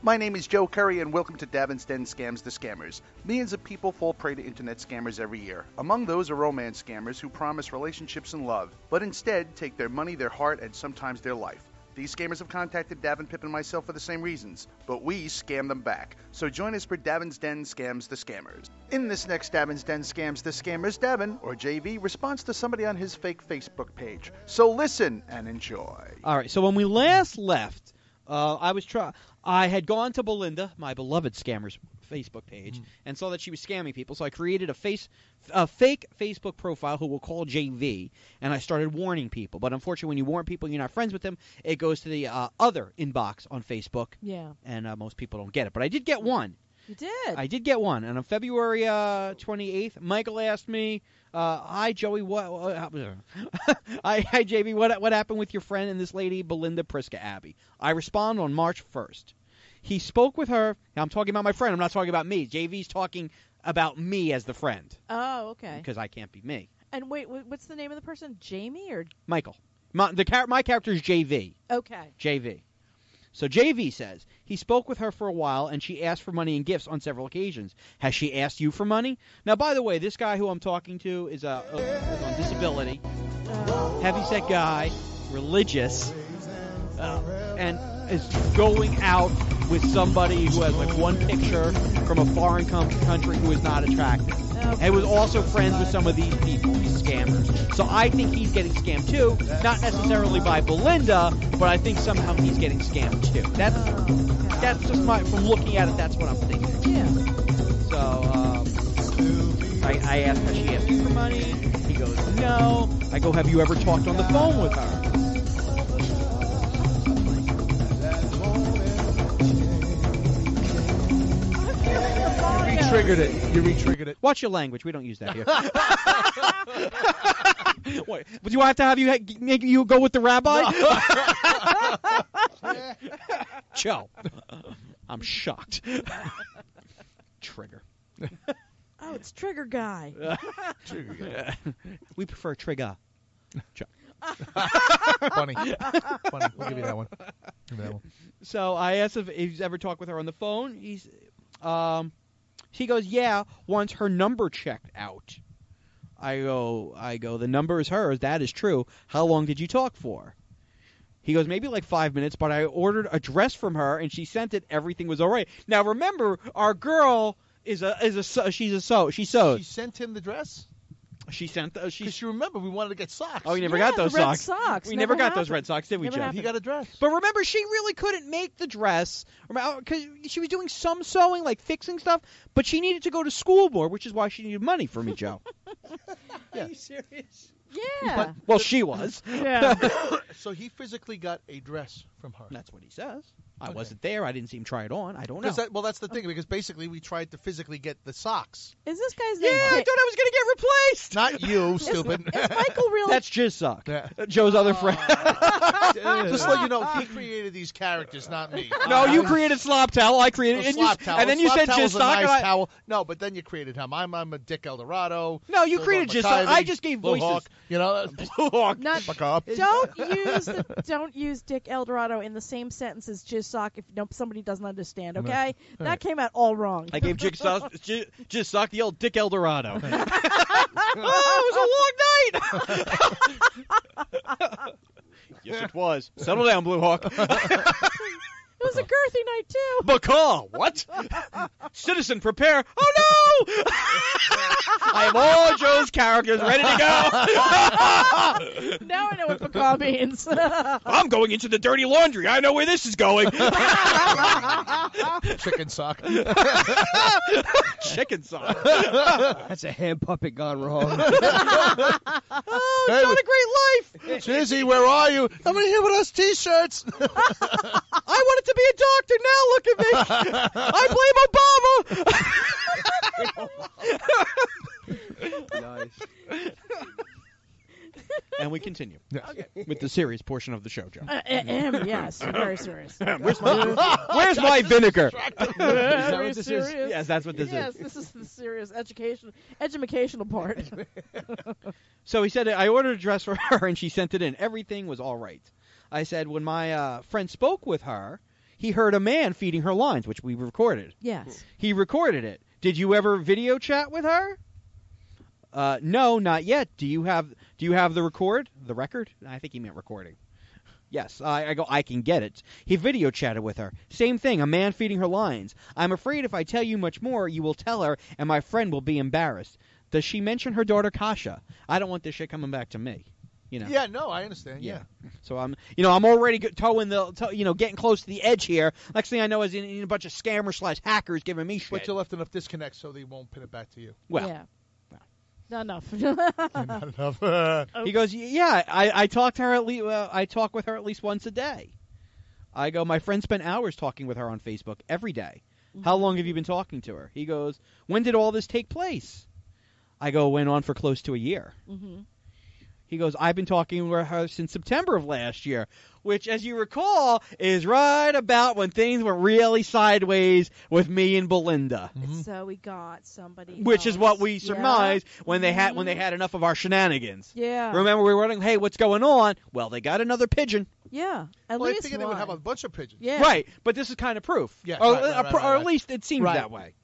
My name is Joe Curry, and welcome to Davin's Den Scams the Scammers. Millions of people fall prey to internet scammers every year. Among those are romance scammers who promise relationships and love, but instead take their money, their heart, and sometimes their life. These scammers have contacted Davin, Pip, and myself for the same reasons, but we scam them back. So join us for Davin's Den Scams the Scammers. In this next Davin's Den Scams the Scammers, Davin, or JV, responds to somebody on his fake Facebook page. So listen and enjoy. All right, so when we last left, I had gone to Belinda, my beloved scammer's Facebook page, and saw that she was scamming people. So I created a fake Facebook profile who we'll call JV, and I started warning people. But unfortunately, when you warn people and you're not friends with them, it goes to the other inbox on Facebook. Yeah. And most people don't get it. But I did get one. You did? I did get one. And on February 28th, Michael asked me, hi, Joey, hi, JV, what happened with your friend and this lady, Belinda Priska Abbey? I respond on March 1st. He spoke with her. Now, I'm talking about my friend. I'm not talking about me. JV's talking about me as the friend. Oh, okay. Because I can't be me. And wait, what's the name of the person? Jamie or? Michael. My character is JV. Okay. JV. So JV says, he spoke with her for a while, and she asked for money and gifts on several occasions. Has she asked you for money? Now, by the way, this guy who I'm talking to is on disability, heavyset guy, religious, and is going out with somebody who has like one picture from a foreign country who is not attractive. And was also friends with some of these people, these scammers. So I think he's getting scammed too, not necessarily by Belinda, but I think somehow he's getting scammed too. That's just from looking at it, that's what I'm thinking. Yeah. So I asked her, she asked you for money. He goes, no. I go, have you ever talked on the phone with her? You re-triggered it. Watch your language. We don't use that here. What, do I have to have you make you go with the rabbi? No. Joe, I'm shocked. Trigger. Oh, it's Trigger Guy. We prefer Trigger. Funny. We'll give you that one. So I asked if he's ever talked with her on the phone. He goes, yeah, once her number checked out. I go, the number is hers. That is true. How long did you talk for? He goes, maybe like 5 minutes, but I ordered a dress from her, and she sent it. Everything was all right. Now, remember, our girl she sews. She sent him the dress? She sent because you remember we wanted to get socks. Oh, you never got those red socks. We never got those red socks, did we, Joe? He got a dress. But remember, she really couldn't make the dress because she was doing some sewing, like fixing stuff, but she needed to go to school more, which is why she needed money from me, Joe. Are you serious? Yeah. Well, she was. Yeah. So he physically got a dress from her. That's what he says. I wasn't there. I didn't see him try it on. I don't know. That's the thing, because basically we tried to physically get the socks. Is this guy's name? Yeah, I thought I was going to get replaced. Not you, stupid. Is Michael really? That's Jizz Sock, Joe's other friend. Just to let you know, he created these characters, not me. No, you created Slop Towel. I created Slop Towel. And then you said Jizz Sock. Nice towel. No, but then you created him. I'm a Dick Eldorado. No, you created Jizz Sock. I just gave Blue voices. Hawk, Blue Hawk. Don't use Dick Eldorado in the same sentence as Jizz Sock if somebody doesn't understand, okay? That came out all wrong. I gave Jizz Sock the old Dick Eldorado. Oh, it was a long night! Yes, it was. Settle down, Blue Hawk. It was a girthy night, too. Bacall, what? Citizen, prepare. Oh, no! I have all Joe's characters ready to go. Now I know what Bacall means. I'm going into the dirty laundry. I know where this is going. Chicken Sock. Chicken Sock. That's a hand puppet gone wrong. Oh, it's not a great life. Jizzy, where are you? I'm in here with us T-shirts. I wanted to be a doctor. Now look at me. I blame Obama. Nice. And we continue with the serious portion of the show, Joe. Yes, very serious. Where's my vinegar? Is that what this is? Yes, that's what this is. Yes, this is the serious educational part. So he said, I ordered a dress for her, and she sent it in. Everything was all right. I said, when my friend spoke with her, he heard a man feeding her lines, which we recorded. Yes. He recorded it. Did you ever video chat with her? No, not yet. Do you have the record? The record? I think he meant recording. Yes, I can get it. He video chatted with her. Same thing, a man feeding her lines. I'm afraid if I tell you much more, you will tell her, and my friend will be embarrassed. Does she mention her daughter Kasha? I don't want this shit coming back to me. You know. Yeah, no, I understand. Yeah. So I'm already getting close to the edge here. Next thing I know is in a bunch of scammers / hackers giving me shit. But you left enough disconnect so they won't pin it back to you. Well. Yeah. Not enough. Not enough. He goes, yeah, I talk to her I talk with her at least once a day. I go, my friend spent hours talking with her on Facebook every day. How long have you been talking to her? He goes, when did all this take place? I go, went on for close to a year. Mm-hmm. He goes, I've been talking with her since September of last year, which, as you recall, is right about when things went really sideways with me and Belinda. Mm-hmm. So we got somebody Which else. is what we surmised when they had enough of our shenanigans. Yeah. Remember, we were wondering, hey, what's going on? Well, they got another pigeon. Yeah. At Well, I least figured they would have a bunch of pigeons. Yeah. Right, but this is kind of proof. Yeah, or, right. or at least it seems Right. that way.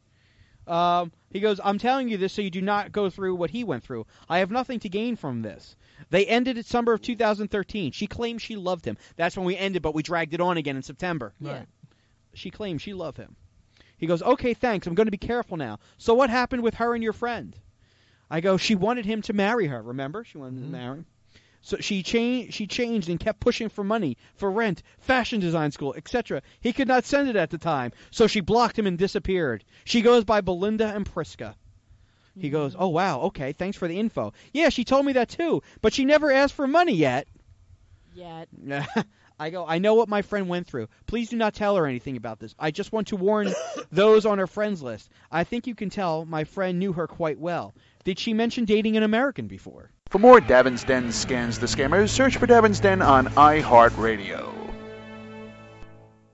He goes, I'm telling you this so you do not go through what he went through. I have nothing to gain from this. They ended it summer of 2013. She claimed she loved him. That's when we ended, but we dragged it on again in September. Yeah. Right. She claimed she loved him. He goes, okay, thanks. I'm going to be careful now. So what happened with her and your friend? I go, she wanted him to marry her. Remember? She wanted to marry him. So she changed and kept pushing for money, for rent, fashion design school, etc. He could not send it at the time, so she blocked him and disappeared. She goes by Belinda and Priska. He goes, oh, wow, okay, thanks for the info. Yeah, she told me that too, but she never asked for money yet. Yet. I go, I know what my friend went through. Please do not tell her anything about this. I just want to warn those on her friends list. I think you can tell my friend knew her quite well. Did she mention dating an American before? For more Davin's Den Scans the Scammers, search for Davin's Den on iHeartRadio.